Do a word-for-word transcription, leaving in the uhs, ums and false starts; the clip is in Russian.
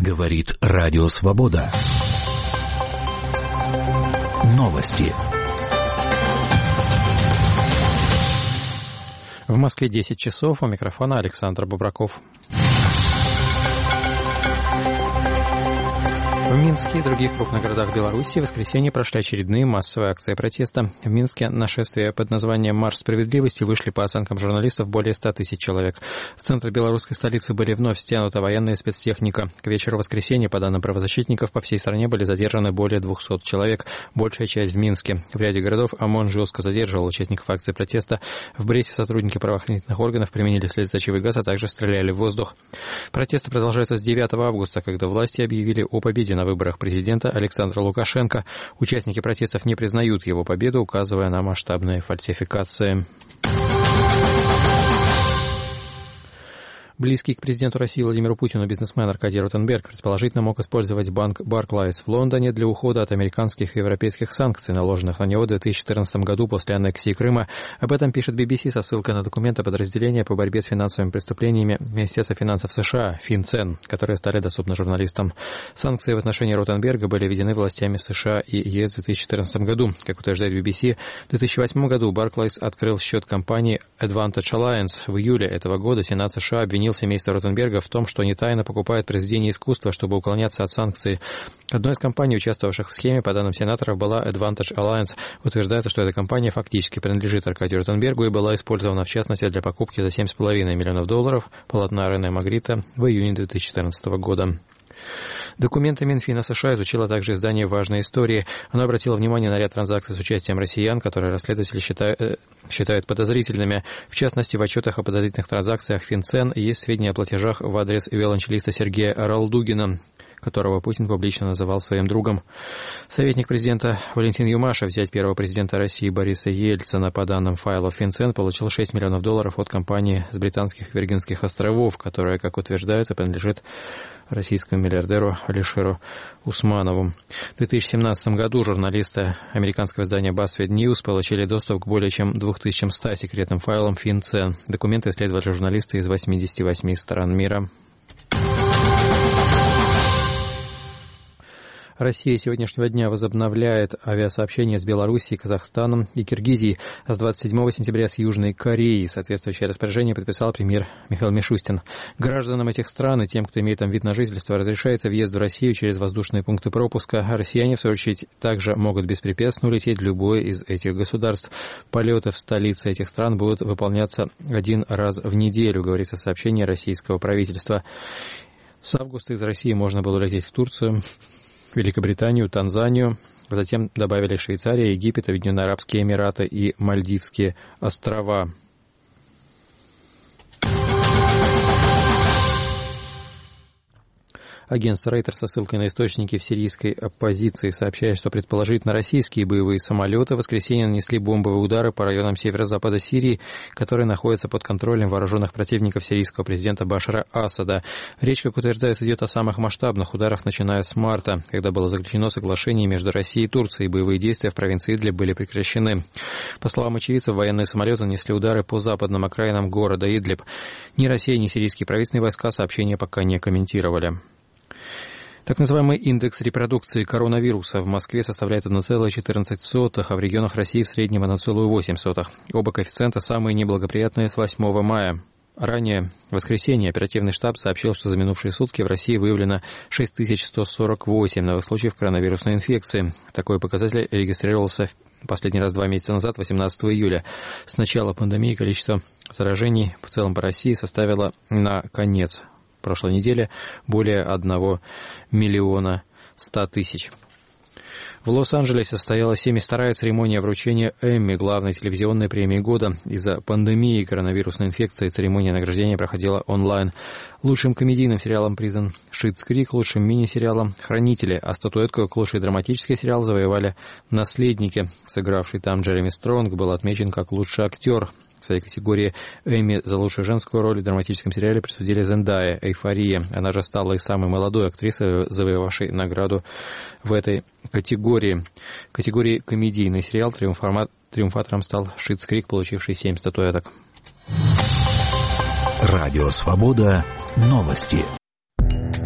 Говорит Радио Свобода. Новости. В Москве десять часов. У микрофона Александр Бубраков. В Минске и других крупных городах Беларуси в воскресенье прошли очередные массовые акции протеста. В Минске на шествие под названием «Марш справедливости» вышли, по оценкам журналистов, более ста тысяч человек. В центре белорусской столицы были вновь стянута военная спецтехника. К вечеру воскресенья, по данным правозащитников, по всей стране были задержаны более двухсот человек, большая часть в Минске. В ряде городов ОМОН жестко задерживал участников акции протеста. В Бресте сотрудники правоохранительных органов применили слезоточивый газ, а также стреляли в воздух. Протесты продолжаются с девятого августа, когда власти объявили о победе на выборах президента Александра Лукашенко. Участники протестов не признают его победу, указывая на масштабные фальсификации. Близкий к президенту России Владимиру Путину бизнесмен Аркадий Ротенберг предположительно мог использовать банк Barclays в Лондоне для ухода от американских и европейских санкций, наложенных на него в две тысячи четырнадцатом году после аннексии Крыма. Об этом пишет би би си со ссылкой на документы подразделения по борьбе с финансовыми преступлениями Министерства финансов США, FinCEN, которые стали доступны журналистам. Санкции в отношении Ротенберга были введены властями США и ЕС в две тысячи четырнадцатом году. Как утверждает би би си, в две тысячи восьмом году Barclays открыл счет компании Advantage Alliance. В июле этого года Сенат США обвинил семейство Ротенберга в том, что они тайно покупают произведения искусства, чтобы уклоняться от санкций. Одной из компаний, участвовавших в схеме, по данным сенаторов, была Advantage Alliance. Утверждается, что эта компания фактически принадлежит Аркадию Ротенбергу и была использована, в частности, для покупки за семь с половиной миллионов долларов полотна Рене Магрита в июне две тысячи четырнадцатого года. Документы Минфина США изучило также издание «Важные истории». Оно обратило внимание на ряд транзакций с участием россиян, которые расследователи считают, э, считают подозрительными. В частности, в отчетах о подозрительных транзакциях FinCEN есть сведения о платежах в адрес виолончелиста Сергея Ралдугина, которого Путин публично называл своим другом. Советник президента Валентин Юмашев, зять первого президента России Бориса Ельцина, по данным файлов FinCEN, получил шесть миллионов долларов от компании с британских Виргинских островов, которая, как утверждается, принадлежит российскому миллиардеру Алишеру Усманову. В две тысячи семнадцатом году журналисты американского издания BuzzFeed News получили доступ к более чем двум тысячам ста секретным файлам FinCEN. Документы исследовали журналисты из восьмидесяти восьми стран мира. Россия с сегодняшнего дня возобновляет авиасообщение с Белоруссией, Казахстаном и Киргизией, а с двадцать седьмого сентября с Южной Кореей. Соответствующее распоряжение подписал премьер Михаил Мишустин. Гражданам этих стран и тем, кто имеет там вид на жительство, разрешается въезд в Россию через воздушные пункты пропуска. А россияне, в свою очередь, также могут беспрепятственно улететь в любое из этих государств. Полеты в столицы этих стран будут выполняться один раз в неделю, говорится в сообщении российского правительства. С августа из России можно было лететь в Турцию, Великобританию, Танзанию, затем добавили Швейцария, Египет, Объединенные Арабские Эмираты и Мальдивские острова. Агентство Рейтер со ссылкой на источники в сирийской оппозиции сообщает, что предположительно российские боевые самолеты в воскресенье нанесли бомбовые удары по районам северо-запада Сирии, которые находятся под контролем вооруженных противников сирийского президента Башара Асада. Речь, как утверждается, идет о самых масштабных ударах, начиная с марта, когда было заключено соглашение между Россией и Турцией, и боевые действия в провинции Идлиб были прекращены. По словам очевидцев, военные самолеты нанесли удары по западным окраинам города Идлиб. Ни Россия, ни сирийские правительственные войска сообщения пока не комментировали. Так называемый индекс репродукции коронавируса в Москве составляет одна целая четырнадцать сотых, а в регионах России в среднем одна целая восемь сотых. Оба коэффициента самые неблагоприятные с восьмого мая. Ранее, в воскресенье, оперативный штаб сообщил, что за минувшие сутки в России выявлено шесть тысяч сто сорок восемь новых случаев коронавирусной инфекции. Такой показатель регистрировался в последний раз два месяца назад, восемнадцатого июля. С начала пандемии количество заражений в целом по России составило на конец прошлой неделе более одного миллиона ста тысяч. В Лос-Анджелесе состоялась семьдесят вторая церемония вручения Эмми, главной телевизионной премии года. Из-за пандемии коронавирусной инфекции церемония награждения проходила онлайн. Лучшим комедийным сериалом признан «Шитс Крик», лучшим мини-сериалом «Хранители», а статуэтку как лучший драматический сериал завоевали «Наследники». Сыгравший там Джереми Стронг был отмечен как лучший актер. В своей категории Эмми за лучшую женскую роль в драматическом сериале присудили Зендайя, «Эйфория». Она же стала и самой молодой актрисой, завоевавшей награду в этой категории. В категории комедийный сериал триумфатором стал «Шитс Крик», получивший семь статуэток. Радио Свобода. Новости.